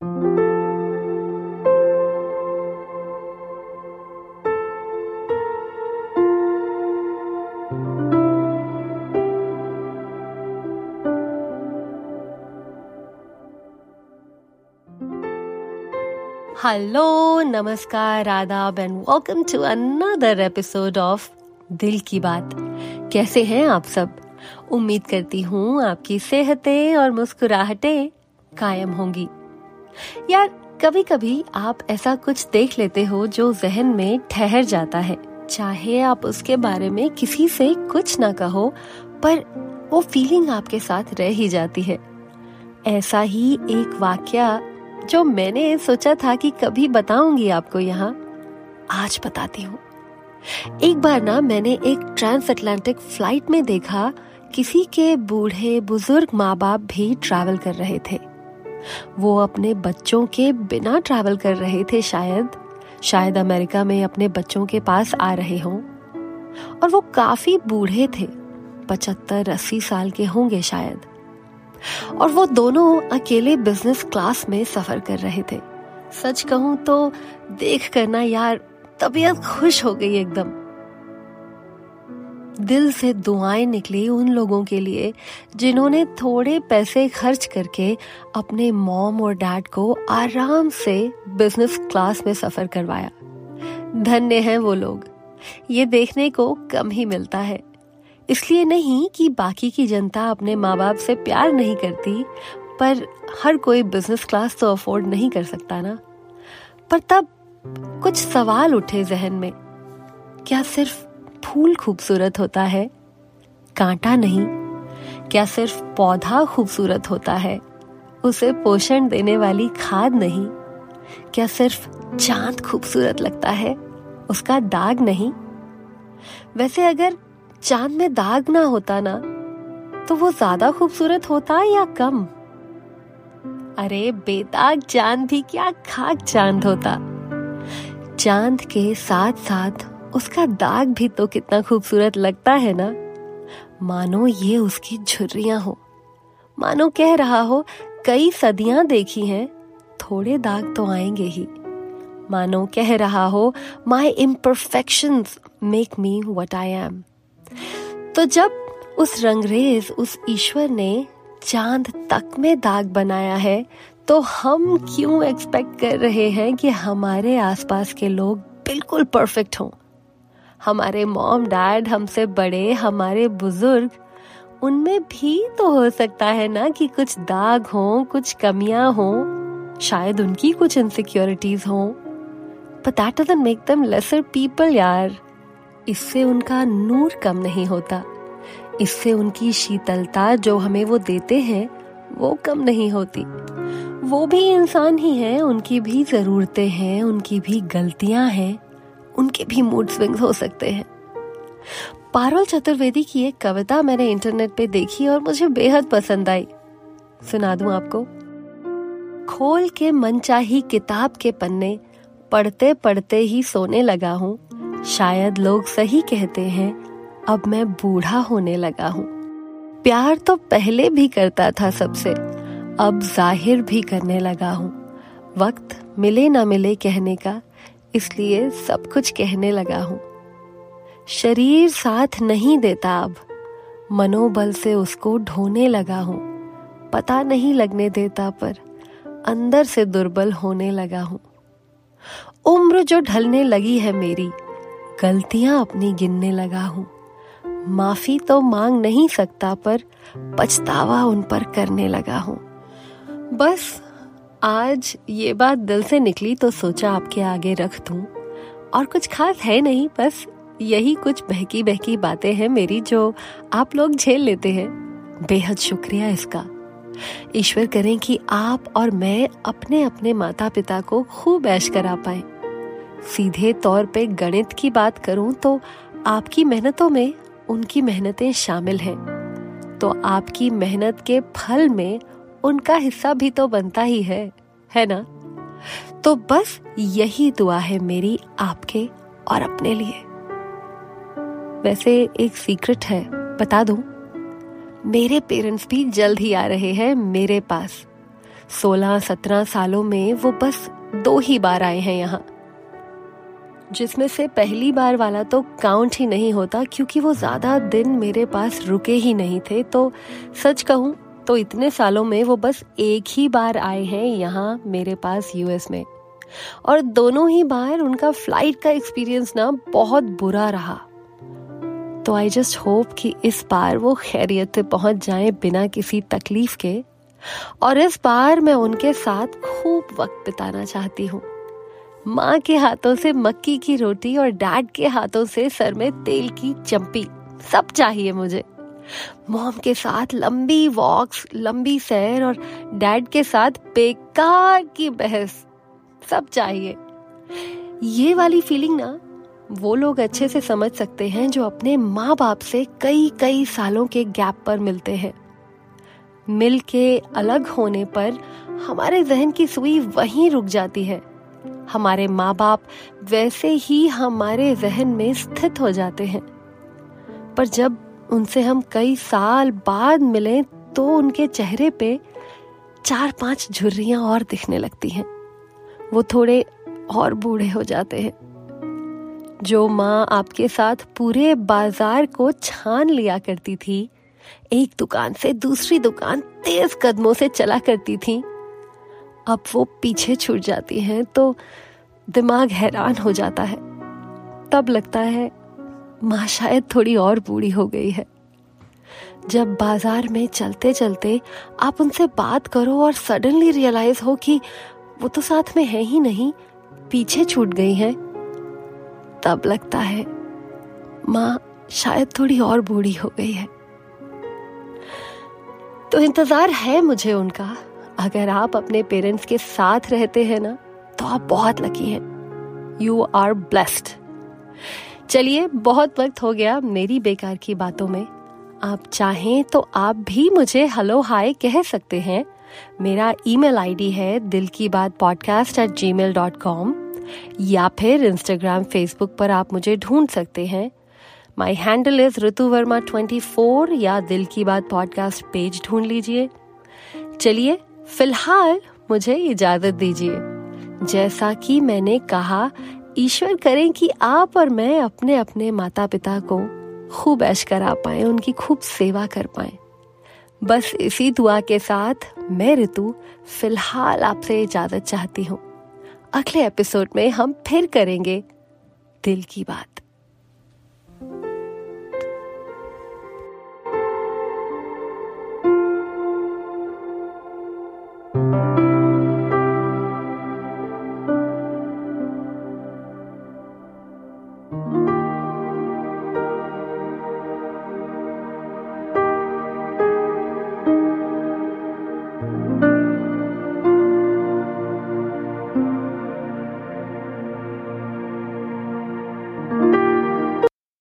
Hello, नमस्कार, आदाब and welcome to another episode of Dil Ki बात। कैसे हैं आप सब? उम्मीद करती हूँ आपकी सेहतें और मुस्कुराहटें कायम होंगी। यार, कभी कभी आप ऐसा कुछ देख लेते हो जो जहन में ठहर जाता है, चाहे आप उसके बारे में किसी से कुछ ना कहो, पर वो फीलिंग आपके साथ रह ही जाती है। ऐसा ही एक वाकया जो मैंने सोचा था कि कभी बताऊंगी आपको, यहाँ आज बताती हूँ। एक बार ना मैंने एक ट्रांस अटलांटिक फ्लाइट में देखा किसी के बूढ़े बुजुर्ग माँ बाप भी ट्रैवल कर रहे थे। वो अपने बच्चों के बिना ट्रैवल कर रहे थे, शायद अमेरिका में अपने बच्चों के पास आ रहे हों। और वो काफी बूढ़े थे, 75-80 साल के होंगे शायद। और वो दोनों अकेले बिजनेस क्लास में सफर कर रहे थे। सच कहूं तो देख कर ना यार तबीयत खुश हो गई एकदम। दिल से दुआएं निकली उन लोगों के लिए जिन्होंने थोड़े पैसे खर्च करके अपने मॉम और डैड को आराम से बिजनेस क्लास में सफर करवाया। धन्य हैं वो लोग, ये देखने को कम ही मिलता है। इसलिए नहीं कि बाकी की जनता अपने माँ बाप से प्यार नहीं करती, पर हर कोई बिजनेस क्लास तो अफोर्ड नहीं कर सकता ना। पर तब कुछ सवाल उठे जहन में। क्या सिर्फ फूल खूबसूरत होता है, कांटा नहीं? क्या सिर्फ पौधा खूबसूरत होता है, उसे पोषण देने वाली खाद नहीं? क्या सिर्फ चांद खूबसूरत लगता है, उसका दाग नहीं? वैसे अगर चांद में दाग ना होता ना, तो वो ज्यादा खूबसूरत होता या कम? अरे बेदाग चांद भी क्या खाक चांद होता। चांद के साथ साथ उसका दाग भी तो कितना खूबसूरत लगता है ना। मानो ये उसकी झुर्रियां हो, मानो कह रहा हो कई सदियां देखी हैं, थोड़े दाग तो आएंगे ही। मानो कह रहा हो my imperfections make me what I am. तो जब उस रंगरेज उस ईश्वर ने चांद तक में दाग बनाया है, तो हम क्यों एक्सपेक्ट कर रहे हैं कि हमारे आसपास के लोग बिल्कुल परफेक्ट हों? हमारे मॉम डैड हमसे बड़े, हमारे बुजुर्ग, उनमें भी तो हो सकता है ना कि कुछ दाग हों, कुछ कमियां हों, शायद उनकी कुछ इनसिक्योरिटीज हों। But that doesn't make them lesser people यार। इससे उनका नूर कम नहीं होता, इससे उनकी शीतलता जो हमें वो देते हैं वो कम नहीं होती। वो भी इंसान ही हैं, उनकी भी जरूरतें हैं, उनकी भी गलतियां हैं, उनके भी मूड स्विंग्स हो सकते हैं। पारुल चतुर्वेदी की एक कविता मैंने इंटरनेट पे देखी और मुझे बेहद पसंद आई। सुना दूं आपको? खोल के मनचाही किताब के पन्ने, पढ़ते पढ़ते ही सोने लगा हूँ। शायद लोग सही कहते हैं, अब मैं बूढ़ा होने लगा हूँ। प्यार तो पहले भी करता था सबसे, अब जाहिर भी करने लगा हूँ। वक्त मिले ना मिले कहने का, इसलिए सब कुछ कहने लगा हूँ। शरीर साथ नहीं देता अब, मनोबल से उसको ढोने लगा हूँ। पता नहीं लगने देता पर अंदर से दुर्बल होने लगा हूँ। उम्र जो ढलने लगी है मेरी, गलतियां अपनी गिनने लगा हूँ। माफी तो मांग नहीं सकता पर पछतावा उन पर करने लगा हूँ। बस आज ये बात दिल से निकली तो सोचा आपके आगे रख दूं। और कुछ खास है नहीं, बस यही कुछ बहकी बहकी बातें हैं मेरी जो आप लोग झेल लेते हैं। बेहद शुक्रिया इसका। ईश्वर करें कि आप और मैं अपने अपने माता पिता को खूब ऐश करा पाए। सीधे तौर पे गणित की बात करूं तो आपकी मेहनतों में उनकी मेहनतें शामिल हैं, तो आपकी मेहनत के फल में उनका हिस्सा भी तो बनता ही है ना? तो बस यही दुआ है मेरी आपके और अपने लिए। वैसे एक सीक्रेट है, बता दूं, मेरे पेरेंट्स भी जल्द ही आ रहे हैं मेरे पास। 16-17 सालों में वो बस 2 ही बार आए हैं यहाँ, जिसमें से पहली बार वाला तो काउंट ही नहीं होता क्योंकि वो ज्यादा दिन मेरे पास रुके ही नहीं थे। तो सच कहूं तो इतने सालों में वो बस एक ही बार आए हैं यहाँ मेरे पास यूएस में, और दोनों ही बार उनका फ्लाइट का एक्सपीरियंस ना बहुत बुरा रहा। तो आई जस्ट होप कि इस बार वो खैरियत से पहुंच जाएं बिना किसी तकलीफ के, और इस बार मैं उनके साथ खूब वक्त बिताना चाहती हूँ। माँ के हाथों से मक्की की रोटी और डैड के हाथों से सर में तेल की चम्पी, सब चाहिए मुझे। मॉम के साथ लंबी वॉक्स, लंबी सैर, और डैड के साथ बेकार की बहस, सब चाहिए। ये वाली फीलिंग ना वो लोग अच्छे से समझ सकते हैं जो अपने माँ बाप से कई कई सालों के गैप पर मिलते हैं। मिल के अलग होने पर हमारे जहन की सुई वहीं रुक जाती है। हमारे माँ बाप वैसे ही हमारे जहन में स्थित हो जाते हैं, पर जब उनसे हम कई साल बाद मिलें तो उनके चेहरे पे 4-5 झुर्रियां और दिखने लगती हैं। वो थोड़े और बूढ़े हो जाते हैं। जो माँ आपके साथ पूरे बाजार को छान लिया करती थी, एक दुकान से दूसरी दुकान तेज कदमों से चला करती थी, अब वो पीछे छूट जाती हैं तो दिमाग हैरान हो जाता है। तब लगता है माँ शायद थोड़ी और बूढ़ी हो गई है। जब बाजार में चलते चलते आप उनसे बात करो और सडनली रियलाइज हो कि वो तो साथ में है ही नहीं, पीछे छूट गई हैं, तब लगता है माँ शायद थोड़ी और बूढ़ी हो गई है। तो इंतजार है मुझे उनका। अगर आप अपने पेरेंट्स के साथ रहते हैं ना तो आप बहुत लकी हैं। You are blessed. चलिए, बहुत वक्त हो गया मेरी बेकार की बातों में। आप चाहें तो आप भी मुझे हेलो हाय कह सकते हैं। मेरा ईमेल आईडी है dilkibaatpodcast@gmail.com, या फिर इंस्टाग्राम, फेसबुक पर आप मुझे ढूंढ सकते हैं। माई हैंडल इज ऋतुवर्मा24, या दिल की बात पॉडकास्ट पेज ढूंढ लीजिए। चलिए, फिलहाल मुझे इजाजत दीजिए। जैसा कि मैंने कहा, ईश्वर करें कि आप और मैं अपने अपने माता पिता को खूब ऐश करा पाए, उनकी खूब सेवा कर पाए। बस इसी दुआ के साथ मैं ऋतु फिलहाल आपसे इजाजत चाहती हूँ। अगले एपिसोड में हम फिर करेंगे दिल की बात।